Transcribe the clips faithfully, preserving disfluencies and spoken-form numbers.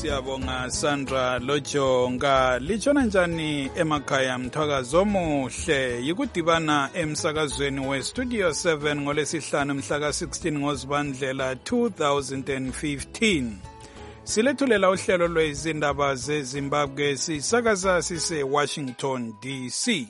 Siyabonga Sandra Lojonga. Lichona njani emakhaya mthwakazo omuhle yikudibana emsakazweni we Studio seven ngolesihlanu mhla ka sixteen ngoZibandlela two thousand fifteen. Silethulela uhlelo lwezindaba zeZimbabwe sisakaza sise Washington D C.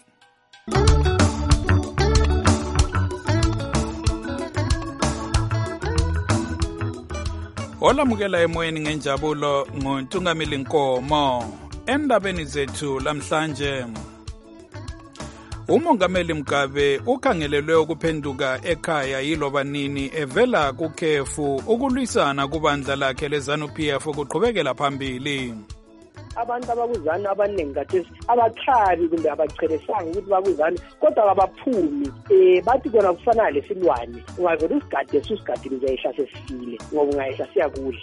Olamukela emoyeni ngenjabulo nguNtungamili Nkomo. Endabeni zethu lamhlanje, uMongameli Mugabe ukhangelelwe ukuphenduka ekhaya yiloba nini evela kukhefu ukulwisana kubandla lakhe leZANU-P F ukuqhubekela phambili. Abantu abakuzana abaningi kathesi abachabi kumbe abachelesanga ukuthi bakuzana kodwa abaphumi eh bathi kona kufana lesilwane ungavela usigade susigade uzayihla sesifile ngoba ungayihla siyakudla.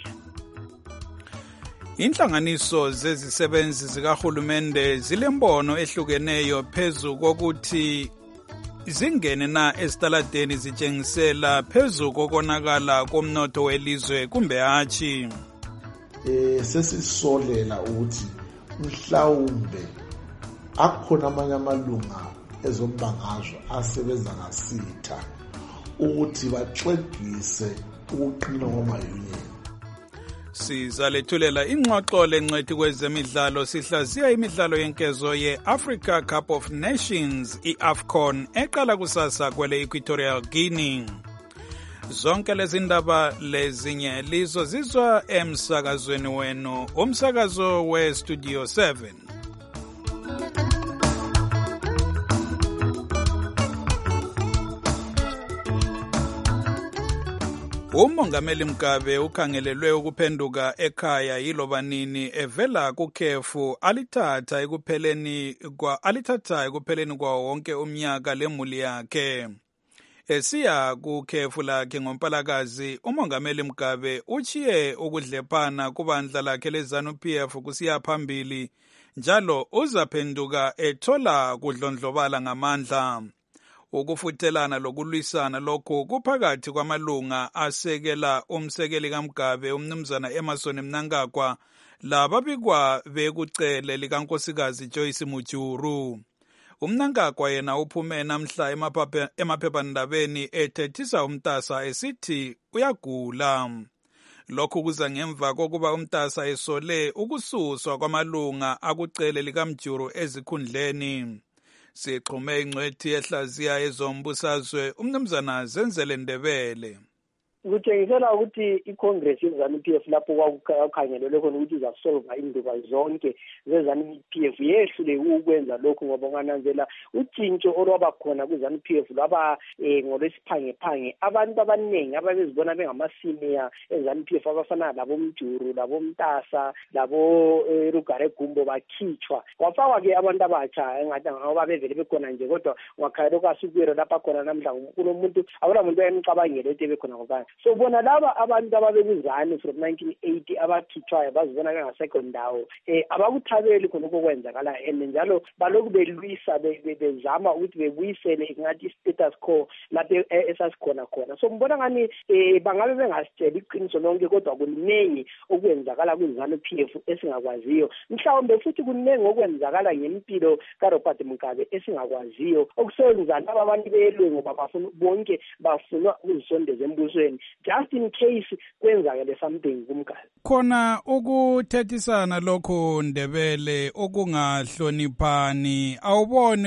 Inhlanganiso zezisebenzi zikahulumende zilembono ehlukeneyo phezu kokuthi zingene na esitaladeni zitshengisela phezu kokonakala komnotho welizwe kumbe hatshi. eh sesisolela ukuthi mhlawumbe akhona amanye amalunga ezombangazwe asebenza ngasitha ukuthi baxegise ukuqina kwama-union. Sizalethulela ingxoxo lencwethi kwezemidlalo sihlaziya imidlalo yenkezo ye-Africa Cup of Nations i-AFCON eqala kusasa kwele Equatorial Guinea. Zonke lezi ndaba lezinye lizo zizwa emsakazweni wenu umsakazo we Studio seven. uMongameli Mugabe ukhangelelwe ukuphenduka ekhaya yiloba nini evela kukhefu alithatha ekupheleni kwa alithatha ekupheleni kwa wonke umnyaka lemuli yakhe. Esiya kukhefu lakhe ngoMpalakazi, uMongameli Mugabe uchiye ukudlephana kubandla lakhe leZANU-P F kusiya phambili njalo uzaphenduka ethola kudlondlobala ngamandla. Ukufuthelana lokulwisana lokho kuphakathi kwamalunga asekela umsekeli kaMugabe umnumzana Emmerson Mnangagwa lababikwa bekucele likaNkosikazi Joyce Mujuru. Umnangagwa yena uphume namhla emaphephandabeni ethethisa umtasa esithi uyagula. Lokhu kuza ngemva kokuba umtasa esole ukususwa kwamalunga akucele likaMjuru ezikhundleni. Sixhume ingcwethi ehlaziya ezombusazwe umnumzana Zenzele Ndebele. Kutshengisela ukuthi iCongress yeZANU-P F lapho kwakukhangelelwe khona ukuthi izasolva induba zonke zeZANU-P F yehlule ukwenza lokhu ngoba ngananzela utshintsho olwaba khona kuZANU-P F laba ngolwesiphangephange abantu abaningi ababezibona bengamasenior eZANU-P F abafana labo Mjuru labo Mtasa labo Rugare Gumbo bakhitshwa kwafakwa ke abantu abatsha engathi ngoba bevele bekhona nje kodwa ngakhayo kwasukwero lapha khona namhla umuntu abona umuntu ayemcabangela ukuthi bekhona ngoba so bona laba abantu ababekuzana from nineteen eighty abakhithwayo bazibona bengasekho ndawo eh abakuthabeli khona okwenzakala and njalo baloku belwisa bezama ukuthi bebuyisele ngathi status quo lapho esasikhona khona. So mbona ngani eh bangabe bengasitshela iqiniso lonke kodwa kuningi okwenzakala kuZANU-P F esingakwaziyo. Mhlawumbe futhi kuningi okwenzakala ngempilo kaRobert Mugabe esingakwaziyo okusenza laba abantu belwe ngoba bafuna bonke bafuna ukuzisondeza embusweni just in case kwenzakele something kumkhathi. Khona ukuthethisana lokho Ndebele okungahloniphani awuboni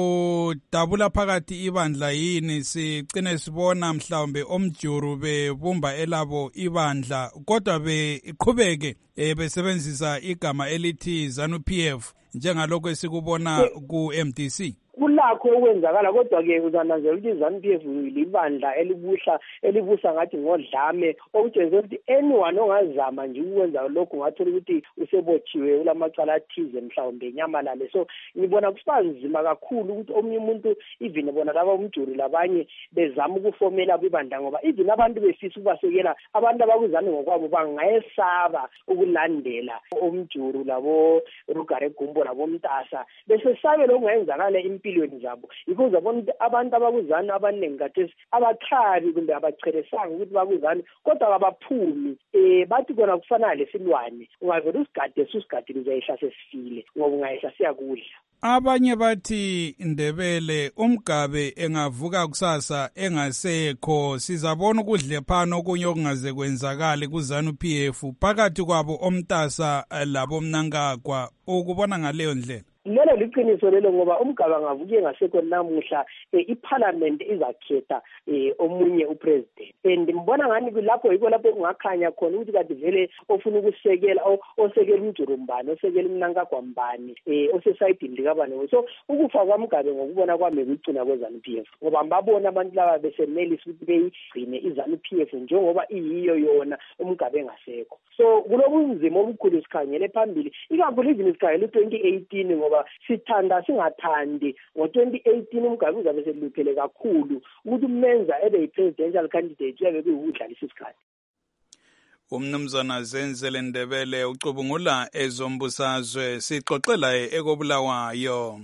kudabula phakathi ibandla yini sicine sibona mhlawumbe omJuru bebumba elabo ibandla kodwa beqhubeke besebenzisa igama elithi ZANU-P F njengalokho esikubona ku M D C. Kulakho okwenzakala kodwa ke uzananzela ukuthi iZANU-P F libandla elibuhla elibusa ngathi ngodlame okutshengisa ukuthi anyone ongazama nje ukwenza lokho ngathola ukuthi usebotshiwe ulamacala athize mhlawumbe enyamalale. So ngibona kusibanzima kakhulu ukuthi omunye umuntu even bona laba umJuru labanye bezama ukufomela kwibandla ngoba even abantu befisa ukubasekela abantu abakuzana ngokwabo bangayesaba ukulandela umJuru labo Rugare Gumbo labo Mtasa bese sabe lokungenzakala impilo empilweni zabo. Yikho uzabona ukuthi abantu abakuzani abaningi kade abachabi kumbe abachelesanga ukuthi bakuzani kodwa abaphumi eh bathi kona kufana lesilwane ungavela usigade susigade uzayihla sesifile ngoba ungayihla siyakudla. Abanye bathi Ndebele umgabe engavuka kusasa engasekho sizabona ukudlephana okunye okungaze kwenzakala kuZANU P F phakathi kwabo omtasa labo mnankagwa ukubona ngaleyo ndlela. Lelo liqiniso lelo ngoba umgaba ngavuke ngasekho namuhla iParliament izakhetha omunye upresident and mbona ngani kulapho yiko lapho kungakhanya khona ukuthi kade vele ofuna ukusekela osekela umjurumbani osekela umnankagwa mbani osesayidini likabani. So ukufa kwaMgabe ngokubona kwami kucina kweZANU P F ngoba babona abantu laba besenelisa ukuthi beyigcine iZANU P F njengoba iyiyo yona umgabe engasekho. So kulobunzima obukhulu isikhangele phambili ikakhulu even isikhangele twenty eighteen ngoba sithanda singathandi ngo twenty eighteen umgabe uzabe seluphele kakhulu ukuthi umenza ebe yi-presidential candidate yabe kuyikudlalisa isikhathi. Umnumzana Zenzele Ndebele ucubungula ezombusazwe sixoxela ekobulawayo.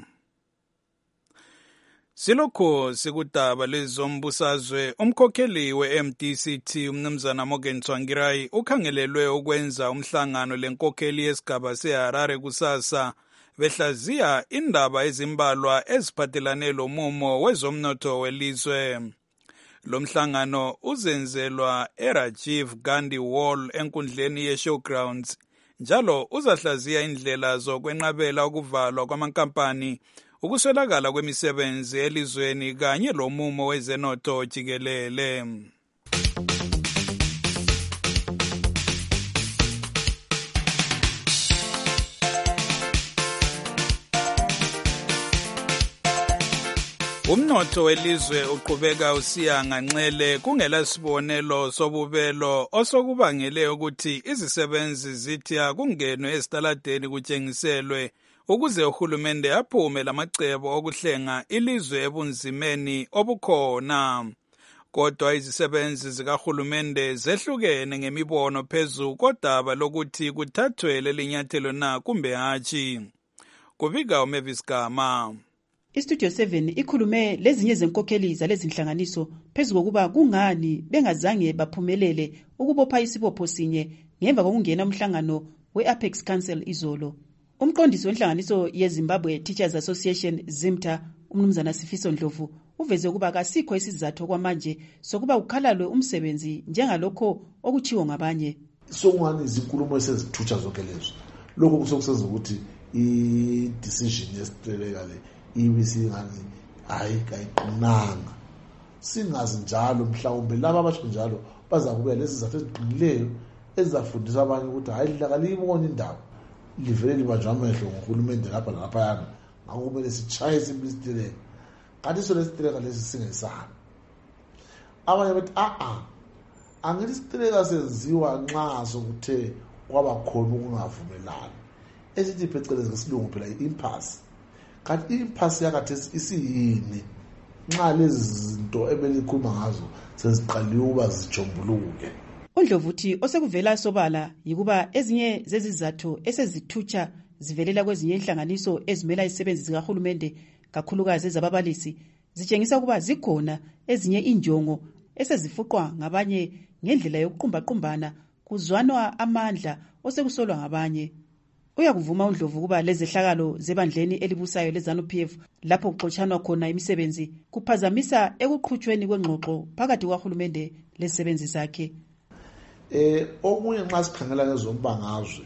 Silokho sikudaba lezombusazwe umkhokheli we-M D C T umnumzana Morgan Tsvangirai ukhangelelwe ukwenza umhlangano lenkokheli yesigaba seHarare kusasa behlaziya indaba ezimbalwa eziphathelane lomumo wezomnotho welizwe. Lo mhlangano uzenzelwa eRajiv Gandhi Hall enkundleni ye-Showgrounds njalo uzahlaziya indlela zokwenqabela ukuvalwa kwamankampani ukuswelakala kwemisebenzi elizweni kanye lomumo wezenotho jikelele. Umnotho welizwe uqhubeka usiya nganxele kungela sibonelo sobubelo osokubangele ukuthi izisebenzi zithi akungenwe esitaladeni kutshengiselwe ukuze uhulumende aphume lamacebo okuhlenga ilizwe ebunzimeni obukhona. Kodwa izisebenzi zikahulumende zehlukene ngemibono phezu kodaba lokuthi kuthathwe lelinyathelo na kumbe hatshi. Kubika uMavis Gama. iStudio seven ikhulume lezinye zenkokheli zalezinhlanganiso phezu kokuba kungani bengazange baphumelele ukubopha isibopho sinye ngemva kokungena umhlangano we-Apex Council izolo. Umqondisi wenhlanganiso yeZimbabwe Teachers Association ZIMTA umnumzana Sifiso Ndlovu uveze ukuba kasikho isizathu kwamanje sokuba ukhalalwe umsebenzi njengalokho okuchiwo ngabanye. Sokungani izinkulumo esezithutsha zonke lezo. Lokho kusokusenza ukuthi i-decision yesiteleka le ibisi ngani hayi kayiqinanga. Singazi njalo mhlawumbe laba abasho njalo baza kube lezi zathu eziqinileyo ezizafundisa abanye ukuthi hayi lakalibona indaba livele libanjwa amehlo ngohulumende lapha lapha yana ngakumele sichaye isibisiteleka kanti so lesiteleka lesi singesana. Abanye bathi a a angithi isiteleka senziwa nxa sokuthe kwaba khona ukungavumelani esithi phecelezi ngesilungu phela i-impasse. Kanti i-impasse yakathesi isiyini nxa lezi zinto ebelikhuluma ngazo seziqaliwe ukuba zijombuluke. uNdlovu uthi osekuvela sobala yikuba ezinye zezizathu esezithutsha zivelela kwezinye inhlanganiso ezimela izisebenzi zikahulumende kakhulukazi ezababalisi zitshengisa ukuba zikhona ezinye injongo esezifuqwa ngabanye ngendlela yokuqumba-qumbana kuzwanwa amandla osekusolwa ngabanye. Uyakuvuma uNdlovu ukuba lezehlakalo zebandleni elibusayo leZANU P F lapho kuxotshanwa khona imisebenzi kuphazamisa ekuqhutshweni kwengxoxo phakathi kwahulumende lezisebenzi zakhe. Eh okunye nxa sikhangela ngezombangazwe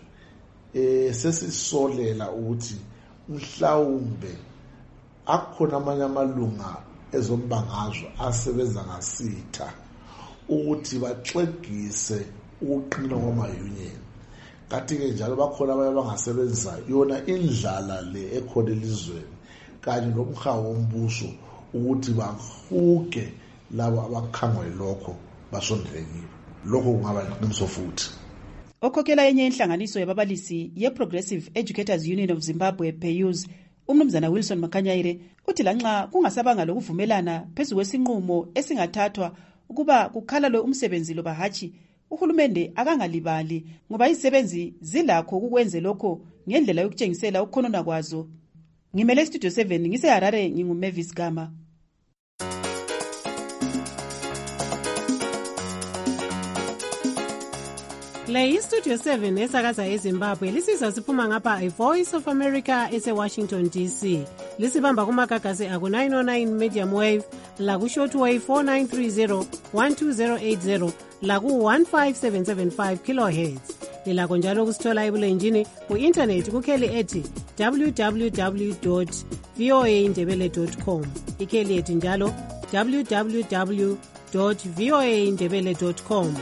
eh sesisolela ukuthi mhlawumbe akukhona amanye amalunga ezombangazwe asebenza ngasitha ukuthi baxegise ukuqina kwama-union. Kanti ke njalo bakhona abanye abangasebenzisa yona indlala le ekhona elizweni kanye nomhawu wombuso ukuthi bahuke labo abakhangwa lokho basondelekile. Lokho kungaba liqiniso futhi. Okhokhela yenye inhlanganiso yababalisi ye-Progressive Educators Union of Zimbabwe P E U S umnumzana Wilson Makanyayire uthi lanxa kungasabanga lokuvumelana phezu kwesinqumo esingathathwa ukuba kukhalalwe umsebenzi loba hatshi uhulumende akangalibali ngoba izisebenzi zilakho ukwenza lokho ngendlela yokutshengisela ukukhonona kwazo. Ngimele Studio seven ngiseHarare nginguMavis Gama. Le iStudio seven esakaza eZimbabwe lisizwa siphuma ngapha iVoice of America ese-Washington D C. Lisibamba kumagagasi aku nine oh nine medium wave, laku shortwave four nine three zero one two zero eight zero, laku one five seven seven five kilohertz. Lilakho njalo kusithola ebulenjini ku-internet kukheli ethi w w w dot voa ndebele dot com. Ikheli ethi njalo w w w dot voa ndebele dot com.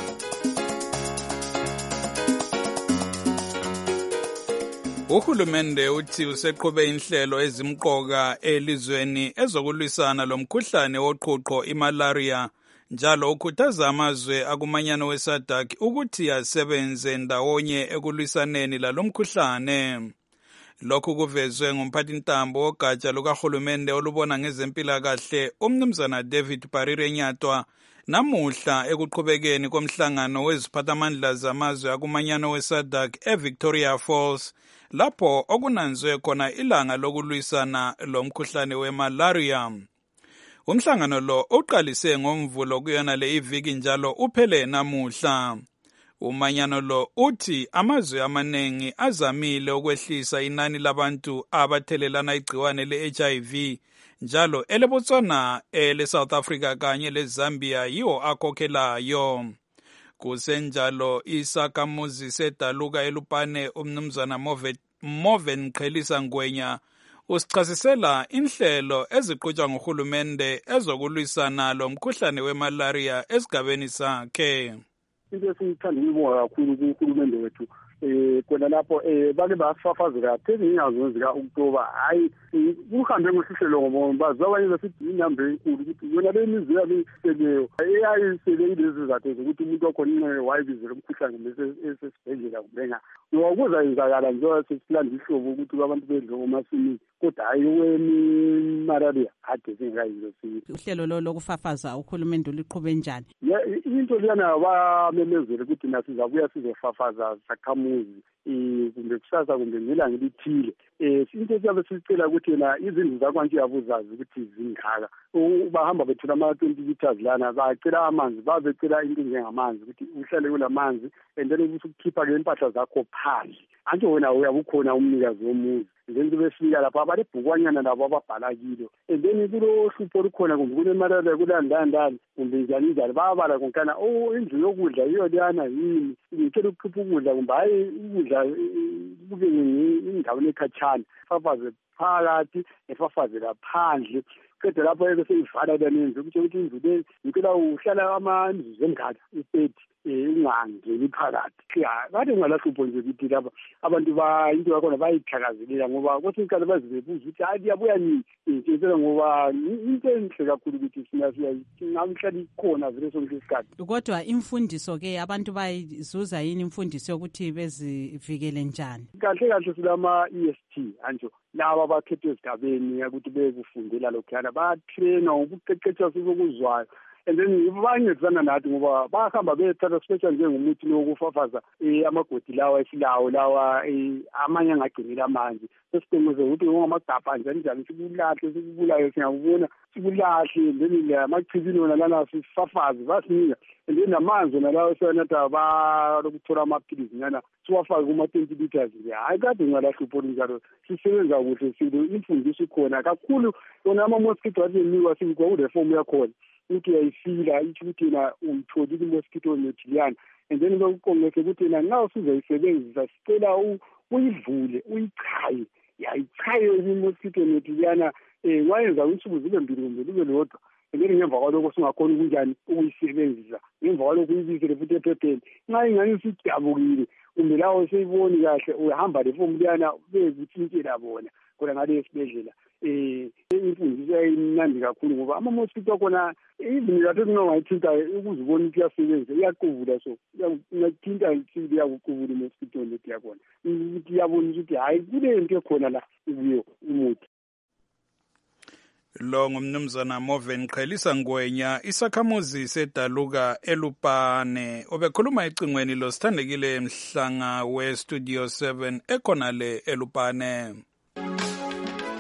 Uhulumende uthi useqhube inhlelo ezimqoka elizweni ezokulwisana lomkhuhlane woqhuqho imalaria, njalo ukhuthaza amazwe akumanyano weSADC ukuthi asebenze ndawonye ekulwisaneni lalomkhuhlane. Lokhu kuvezwe ngumphathintambo wogatsha lukahulumende olubona ngezempilakahle umnumzana David Parire Nyatwa namuhla ekuqhubekeni komhlangano weziphathamandla zamazwe akumanyano weSADC eVictoria Falls, lapho okunanzwe khona ilanga lokulwisana lomkhuhlane wemalaria. Umhlangano lo uqalise ngomvulo kuyona le iviki njalo uphele namuhla. Umanyano lo uthi amazwe amanengi azamile ukwehlisa inani labantu abathelelana igciwane le-H I V, njalo eleBotswana, ele-South Africa kanye leZambia yiwo akhokhelayo. Kusenjalo isakhamuzi sedaluka elupane umnumzana Moven Qhelisa Ngwenya usichasisela inhlelo eziqhutshwa nguhulumende ezokulwisana lomkhuhlane wemalaria esigabeni sakhe. Into esiyithanda ukubonga kakhulu kuhulumende wethu eh kona lapho eh bake basafazela phezulu inyazo zika October. Hayi kuhambe ngosihlelo ngoba bazabanye basithi inamba enkulu ukuthi yona le mizwe yami seleyo eyayi sele lezi zathu ukuthi umuntu okhona wayibizela umkhuhlane esesibhedlela kubenga ngokuza izakala nje sesilanda ihlobo ukuthi abantu bedle ngomasini kodwa hayi weni malaria ade singayizo sithi uhlelo lo lokufafaza uhulumende uliqhube njani. Into liyana bamemezele ukuthi nasizabuya sizofafaza sakhamuzi kumbe kusasa kumbe ngelanga lithile. Eh into siyabe sicela ukuthi na izindlu zakwantu yabuzazi ukuthi zingaka bahamba bethula ama twenty liters lana bacela amanzi babecela into njengamanzi ukuthi uhlale kulamanzi and then ukukhipha ke impahla zakho phandle anje wena uyabukhona umnikazi womuzi njengoba befika lapha abalebhukwanyana labo ababhala kilo and then kulo hlupho lukhona kumbe kunemalaria kulandandani kumbe njani njani babala konkana oh indlu yokudla iyo liyana yini ngicela ukukhipha ukudla kumbe hayi ukudla kube indawo ekhatshana fafaze phakathi efafaze laphandle kodwa lapho eke seyivala leninzi ukuthi ukuthi indlu le ngicela uhlala amanzi emngaka ipeti ungangeni phakathi kade ngalahlupho nje ukuthi lapha abantu ba into yakhona bayithakazelela ngoba kwathi iqala bazibebuza ukuthi hayi yabuya nini ngicela ngoba into enhle kakhulu ukuthi sina singamhlala ikhona vele sonke isikhathi. Kodwa imfundiso ke abantu bayizuza yini imfundiso yokuthi bezivikele njani? Kahle kahle silama E S T anjo laba abakhethwe esigabeni ukuthi bekufundela lokhana bayatraina ukuqeqetsha sokuzwayo and then bayancedisana nathi ngoba bahamba bethatha special njengomuthi lokufafaza amagodi lawa esilawo lawa amanye angagcinela amanzi sesidingoze ukuthi ngamagabha njani njani sikulahle sikubulayo singakubona sikulahle then amachibini wona lana sifafaze basinika and then namanzi nalawo senatha balokuthola amaphilisi nyana siwafake kuma twenty liters hayi kade ngalahlupho njalo sisebenza kuhle silo imfundiso ikhona kakhulu yona ama mosquito anikwa sikwa kule form yakhona ukuthi uyayifila ukuthi na uyithola i-mosquito net liyana and then lokukongeke ukuthi na nxa usizoyisebenzisa sicela uyivule uyichaye yayichaye i-mosquito net liyana um wayenza insuku zibe mbili kumbe libe lodwa and then ngemva kwalokho singakhona ukunjani ukuyisebenzisa ngemva kwalokho uyibisele futhi ephepheni nxa ingani sijabukile kumbe lawo seyiboni kahle uyahamba le fomu liyana bezithintela bona khona ngale esibhedlela eh imfundiso ayimnandi kakhulu ngoba ama mosquito akhona even lathi ngingayithinta ukuzibona ukuthi yasebenza iyaquvula so uyathinta insidi yakuquvula mosquito lethi yakhona ukuthi yabona ukuthi hayi kule into ekhona la iziyo umuthi. Lo ngumnumzana Moven Qhelisa Ngwenya isakhamuzi sedaluka elupane obekhuluma ecingweni lo sithandekile Mhlanga we Studio seven ekhona le elupane.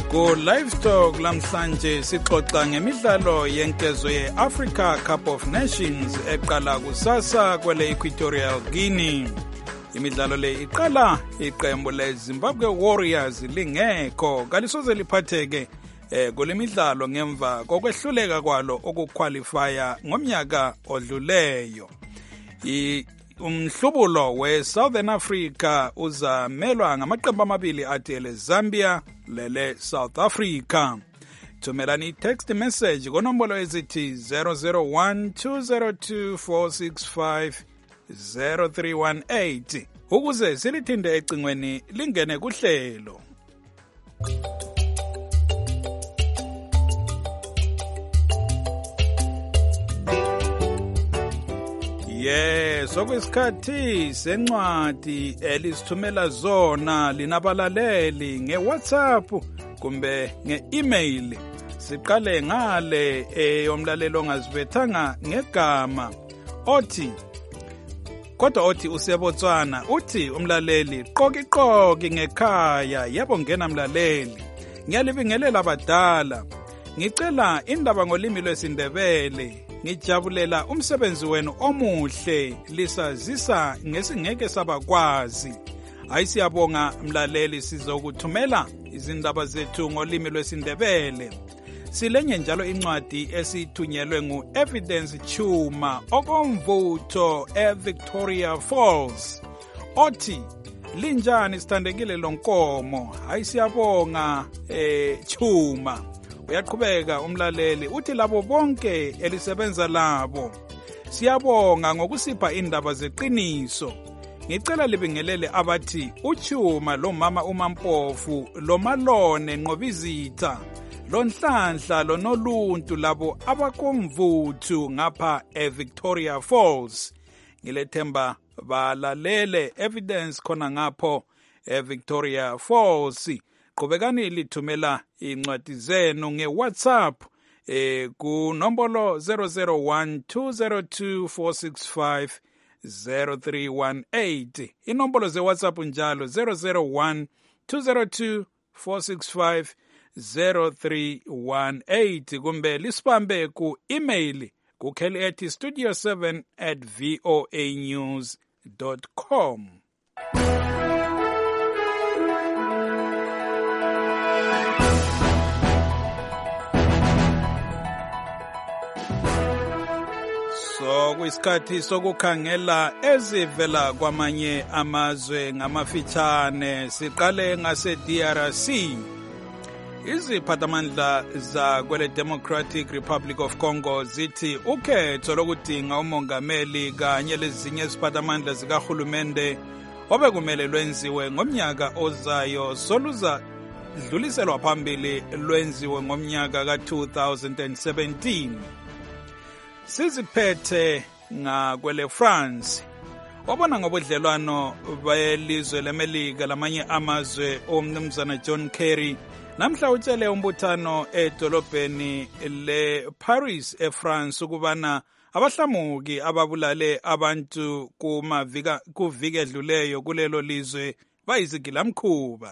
Ku Livestock lamhlanje sixoxa ngemidlalo yenkezo ye-Africa Cup of Nations eqala kusasa kwele Equatorial Guinea. Imidlalo le iqala iqembu leZimbabwe Warriors lingekho kalisoze liphatheke eh kulemidlalo ngemva kokwehluleka kwalo okuqualifya ngomnyaka odluleyo. I umhlubulo we-Southern Africa uzamelwa ngamaqembu amabili athele Zambia lele South Africa. Thumelani text message konombolo ezithi zero zero one two zero two four six five zero three one eight ukuze silithinde ecingweni lingene kuhlelo. Yes, okwesikhathi sencwadi elisithumela zona linabalaleli ngeWhatsApp kumbe ngeemail. Siqale ngale eyomlaleli ongazibethanga ngegama othi kodwa othi usebotswana uthi umlaleli qoki qoki ngekhaya yebo ngena mlaleli. Ngiyalibingelela abadala. Ngicela indaba ngolimi lwesindebele. Ngijabulela umsebenzi wenu omuhle lisazisa ngesingeke sabakwazi. Ayisiyabonga mlaleli sizokuthumela izindaba zethu ngolimi lwesindebele. Silenye njalo incwadi esithunyelwe ngu-Evidence Chuma okomvutho eVictoria Falls. Othi linjani sithandekile lonkomo. Ayisiyabonga eh Chuma. Uyaqhubeka umlaleli uthi labo bonke elisebenza labo siyabonga ngokusipha indaba zeqiniso. Ngicela libingelele abathi uChuma lo mama uMampofu lo Malone Nqobizitha lo Nhlanhla lo Noluntu labo abakomvuthu ngapha eVictoria Falls. Ngilethemba balalele Evidence khona ngapho eVictoria Falls. Qhubekani lithumela incwadi zenu ngeWhatsApp eh ku nombolo zero zero one two zero two four six five zero three one eight. Inombolo ze WhatsApp njalo zero zero one two zero two four six five zero three one eight kumbe lispambe ku email ku kelly at studio seven at voanews dot com. So kwisikhathi sokukhangela ezivela kwamanye amazwe ngamafitshane siqale ngase D R C. Iziphathamandla za kwele Democratic Republic of Congo zithi ukhetho lokudinga umongameli kanye lezinye iziphathamandla zikahulumende obekumele lwenziwe ngomnyaka ozayo soluza dluliselwa phambili lwenziwe ngomnyaka ka two thousand seventeen. Siziphethe ngakwele France. Wabona ngobudlelwano belizwe leMelika lamanye amazwe omnumzana John Kerry namhla utshele umbuthano edolobheni leParis eFrance ukubana abahlamuki ababulale abantu kumavika kuvike edluleyo kulelo lizwe bayizigilamkhuba.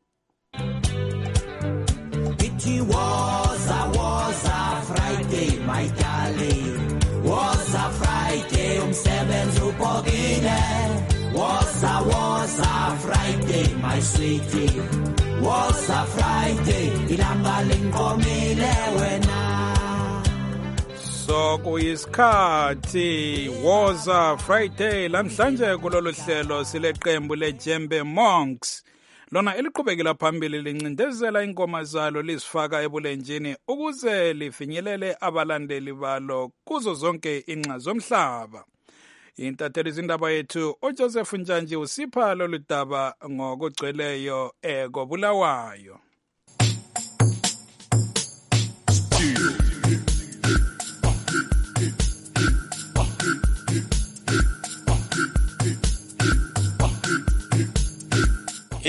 It was a was a Friday, my darling. Was a Friday, umsebenzi upogile. Was a was a Friday, my sweetie. Was a Friday, ilanga lingomile wena. So kuyisikhathi was a Friday lamhlanje kulolu hlelo sileqembu leJembe Monks. Lona eliqhubekela phambili lincindezela ingoma zalo lisifaka ebulenjini ukuze lifinyelele abalandeli balo kuzo zonke inxa zomhlaba. Intatheli izindaba yethu uJoseph Njanji usipha lolu daba ngokugcweleyo ekobulawayo.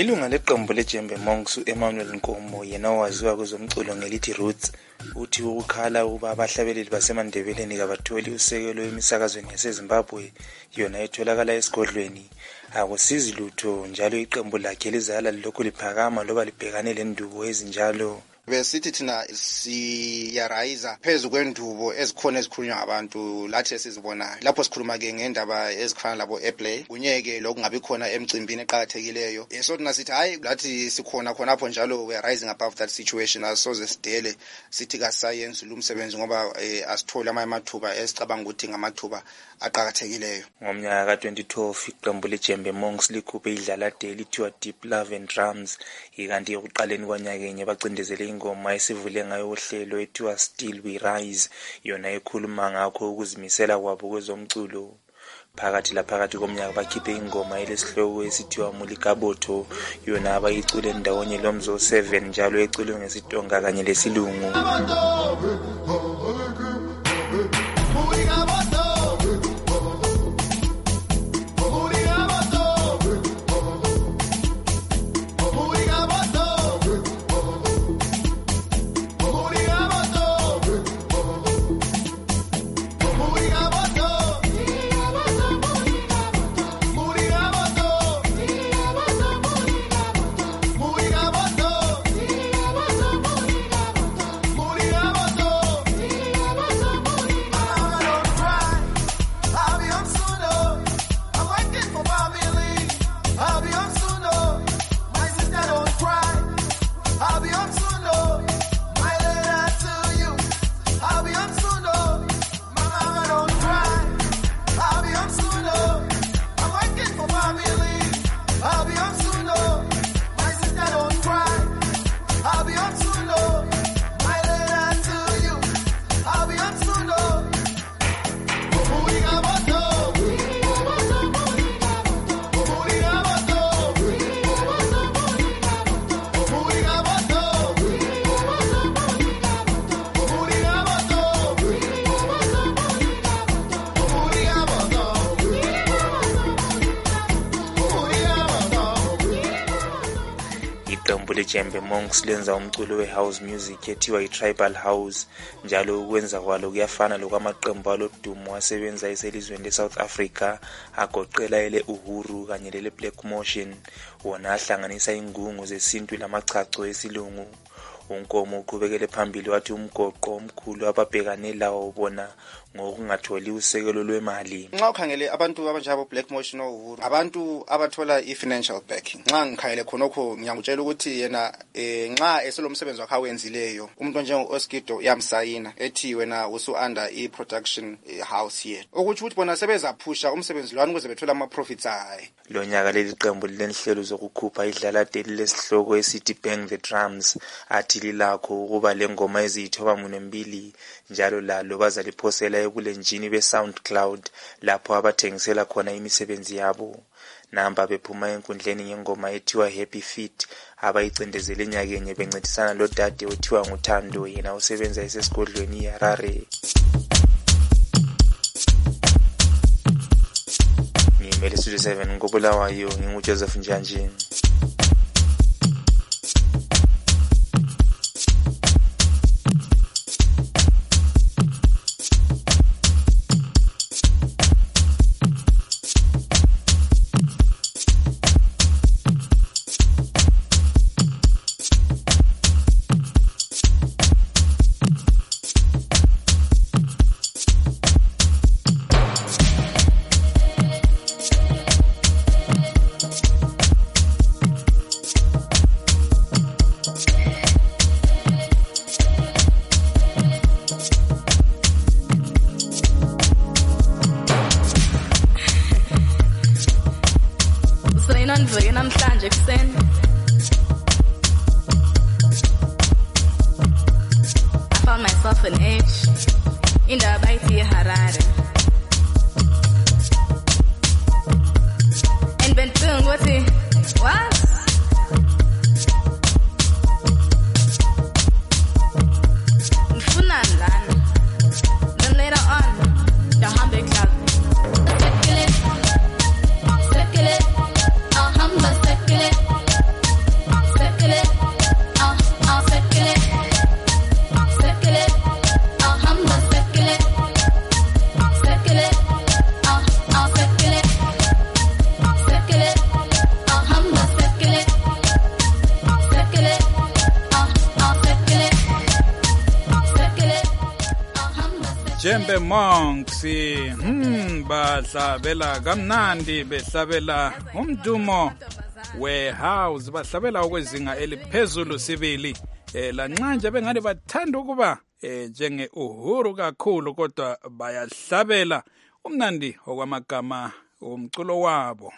Ilunga leqembu leJembe Monks uEmmanuel Nkomo yena owaziwa kwezomculo ngelithi Roots uthi ukukhala ukuba abahlabeleli basemandebeleni kabatholi usekelo emisakazweni yaseZimbabwe yona etholakala esigodlweni akusizi lutho njalo iqembu lakhe lizala lokho liphakama loba libhekane lendubo ezinjalo. Besithi thina siyarayisa phezu kwendubo ezikhona ezikhulunywa ngabantu lathi esizibonayo lapho sikhuluma ke ngendaba ezifana labo airplay kunyeke lokungabi khona emcimbini eqhakathekileyo so thina sithi hayi lathi sikhona khonapho njalo we are rising above that situation asoze sidele sithi ka science lumsebenzi ngoba asithole amathuba esicabanga ukuthi ngamathuba aqhakathekileyo. Ngomnyaka ka twenty twelve iqembu leJembe Monks likhuphe idlala de lithiwa Deep Love and Drums ikanti ekuqaleni kwanyaka bacindezele ingoma esivule ngayo uhlelo ethiwa Still We Rise yona ekhuluma ngakho ukuzimisela kwabo kwezomculo. Phakathi la phakathi komnyaka bakhiphe ingoma elesihloko esithiwa Mulikabotho yona abayicule ndawonye lomzo seven njalo eculwe ngesitonga kanye lesilungu. Jembe Monks lenza umculo we-house music ethiwa i-tribal house njalo ukwenza kwalo kuyafana lokwamaqembu alodumo asebenza eselizweni le-South Africa agoqela ele Uhuru kanye lele Black Motion wona ahlanganisa ingungu zesintu lamachacho esilungu. Unkomo uqhubekele phambili wathi umgoqo omkhulu ababhekane lawo bona ngokungatholi usekelo lwemali. Nxa ukhangele abantu abanjabo Black Motion Uhuru abantu abathola i-financial backing. Nxa ngikhangele khonokho ngiyakutshela ukuthi yena eh nxa eselomsebenzi wakhe awenzileyo umuntu onjengo Oskido yamsayina ethi wena usu under i-production house here. Ukuthi ukuthi bona sebeza phusha umsebenzi lwani ukuze bethola ama profits ayi. Lo nyaka leli qembu lenhlelo zokukhupha idlala deli lesihloko esithi Bang the Drums athi lilakho ukuba lengoma eziyithoba munembili njalo lalo bazaliphosela ebulenjini be-SoundCloud lapho abathengisela khona imisebenzi yabo. Namba bephuma enkundleni ngengoma ethiwa Happy Feet abayicindezele enyakenye bencedisana lo dade othiwa nguThando yena usebenza esesigodlweni iHarare. Ngimele Studio seven ngobulawayo nginguJoseph Njanjini. namhlanje kuseni I found myself an age indaba ithi Harare and been feeling what it was ngifuna ngani then later on the Hamburg Club circulate circulate a Hamburg circulate Djembe Monks hmm bahlabela kamnandi behlabela umdumo we-house bahlabela okwezinga eliphezulu sibili eh lanxanje bengani bathanda ukuba eh njenge Uhuru kakhulu kodwa bayahlabela umnandi okwamagama umculo wabo.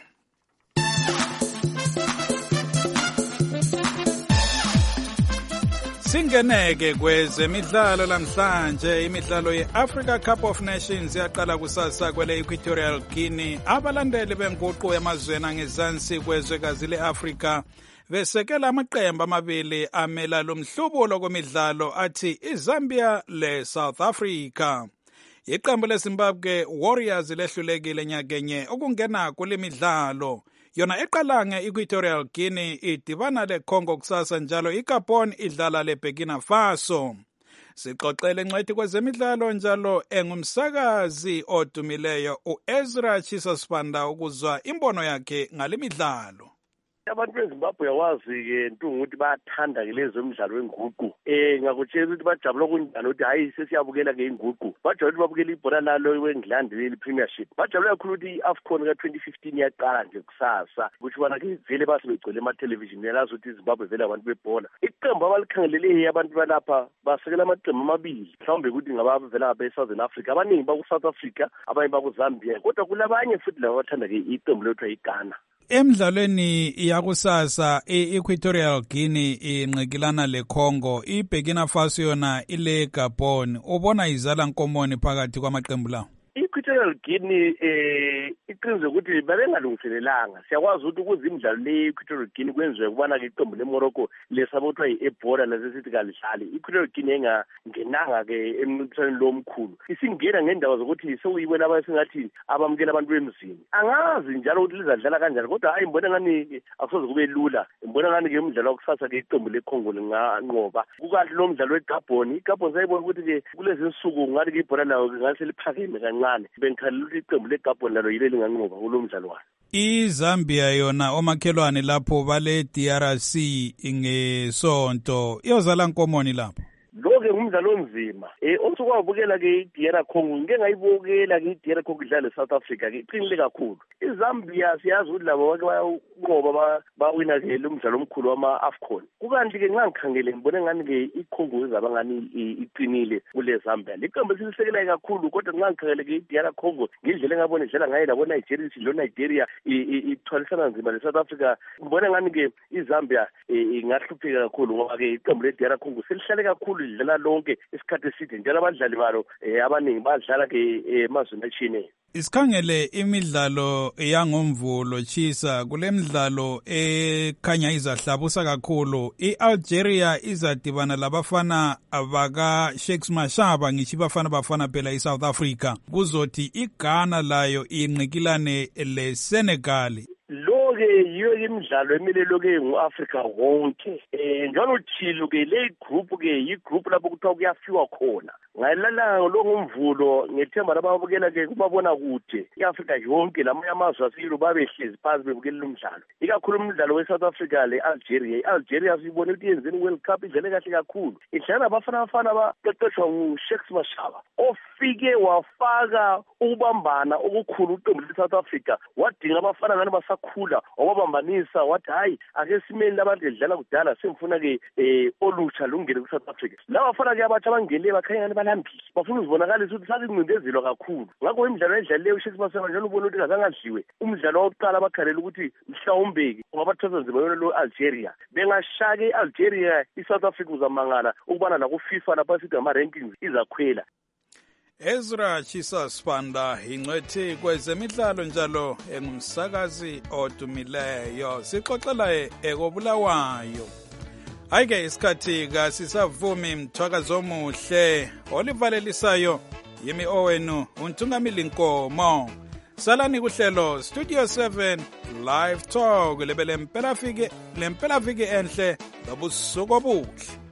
Singeneke kwezemidlalo namhlanje imidlalo ye-Africa Cup of Nations yaqala kusasa kwele Equatorial Guinea. Abalandeli benguqu emazweni angezansi kwezwekazi le-Afrika besekela amaqembu amabili amela lomhlubulo kwemidlalo athi iZambia le-South Africa. Iqembu leZimbabwe Warriors lehlulekile nyakenye okungena kule midlalo. Yona eqala nge-Equatorial Guinea idibana le-Congo kusasa njalo iGabon idlala le-Burkina Faso. Sixoxele ngcwethi kwezemidlalo njalo engumsakazi odumileyo uEzra Chisasibanda ukuzwa imbono yakhe ngale midlalo. Abantu beZimbabwe yawazi-ke ntungu ukuthi bayathanda-ke lezo imidlalo wenguqu. Eh ngakutshela ukuthi bajabula kunjani ukuthi hayi sesiyabukela-ke inguqu. Bajabula ukuthi babukela ibhola lalo weNgilandi leli Premiership. Bajabula kakhulu ukuthi i-AFCON ka twenty fifteen yaqala nje kusasa. Ukuthi bona-ke vele basebegcwele ema-television yalazi ukuthi iZimbabwe vele abantu bebhola. Iqembu abalikhangelele abantu balapha basekela amaqembu amabili. Mhlawumbe ukuthi ngabavela ngabe-Southern Africa. Abaningi baku-South Africa, abanye baku-Zambia. Kodwa kulabanye futhi laba bathanda-ke iqembu lethu yiGhana. Emidlalweni yakusasa i-Equatorial Guinea inqikilana le-Congo, iBurkina Faso yona ile Gabon. Ubona izala nkomoni phakathi kwamaqembu lawo? I-Equatorial Guinea eh iqiniso ukuthi babengalungiselelanga. Siyakwazi ukuthi ukuze imidlalo le-Equatorial Guinea kwenziwe kubana-ke iqembu le-Morocco lesabotwa yi-Ebola lesesithi kalidlali. I-Equatorial Guinea engangenanga-ke emncintiswaneni lo omkhulu. Isingena ngendawo zokuthi sewuyibona abasingathi abamukela abantu bemzini. Angazi njalo ukuthi lizadlala kanjani kodwa hayi ngibona ngani akusoze kube lula. Ngibona ngani-ke umdlalo wakusasa-ke iqembu le-Congo linganqoba. Kukahle lo mdlalo weGabon. iGabon sayibona ukuthi-ke kulezi nsuku ngathi-ke ibhola lawo ngase liphakeme kancane. Bengikhalela ukuthi iqembu leGabon lalo yile linganqoba kulo mdlalo walo. iZambia yona omakhelwane lapho bale D R C ngesonto iyozala nkomoni lapho. Lo-ke ngumdlalo onzima. Eh osukwabukela-ke i-D R Congo ngike ngayibukela-ke i-D R Congo idlala eSouth Africa-ke iqinile kakhulu. iZambia siyazi ukuthi labo bake bayanqoba bawina-ke lo mdlalo omkhulu wama-AFCON. Kukanti-ke ngangikhangele ngibone ngani-ke iCongo izaba ngani iqinile kule Zambia. Liqembu silisekelayo kakhulu kodwa ngangikhangele-ke i-D R Congo ngendlela engabona idlala ngayo labo Nigeria sidlo Nigeria ithwalisana nzima le-South Africa. Ngibone ngani-ke iZambia ingahlupheka kakhulu ngoba-ke iqembu le-D R Congo selihlale kakhulu lidlala lonke isikhathi eside njalo abadlali balo abaningi badlala-ke emazweni atshiyeneyo. Isikhangele imidlalo yangomvulo Chisa kule midlalo ekhanya izahlabusa kakhulu. I-Algeria izadibana labafana abaka Shakes Mashaba ngithi bafana bafana phela iSouth Africa. Kuzothi iGhana layo inqikilane leSenegal. Lo-ke yiyo imidlalo emelelo-ke ngu-Afrika wonke. Eh njalo thilo-ke le group-ke yi-group lapho kuthiwa kuyafiwa khona. Ngayilala lo ngomvulo ngethemba lababukela-ke kubabona kude i-Afrika yonke lamanye amazwe asiyilo babehlezi phansi bebukela lo mdlalo. Ikakhulu umdlalo we-South Africa le-Algeria. I-Algeria siyibone ukuthi yenzeni i-World Cup idlale kahle kakhulu. Idlala nabafana abafana abaqeqeshwa ngu-Shakes Mashaba ofike wafaka ukubambana okukhulu uqembu le-South Africa. Wadinga abafana ngani basakhula wababambanisa wathi hayi ake simeni labantu edlala kudala semfuna-ke eh olutsha lungene ku-South Africa. Laba bafana-ke abatsha bangene bakhanya ngani balambile bafuna uzibonakalisa ukuthi sakuncindezelwa kakhulu. Ngakho imidlalo edlalileyo uShakes Mashaba njalo ubona ukuthi kazangadliwe. Umdlalo wokuqala abakhalela ukuthi mhlawumbe ungabathatha nzima yona lo Algeria. Bengashake i-Algeria i-South Africa uzamangala ukubana la ku-FIFA lapha sithi ama-rankings izakhwela. Ezra Chisasibanda ingcwethi kwezemidlalo njalo engumsakazi odumileyo sixoxela ekobulawayo. Hayike isikhathi kasisavumi mthwakazo omuhle olivalelisayo yimi owenu uNtungamili Nkomo. Salani kuhlelo Studio seven Live Talk lebele mpela fike lempela viki enhle lobusuku obuhle.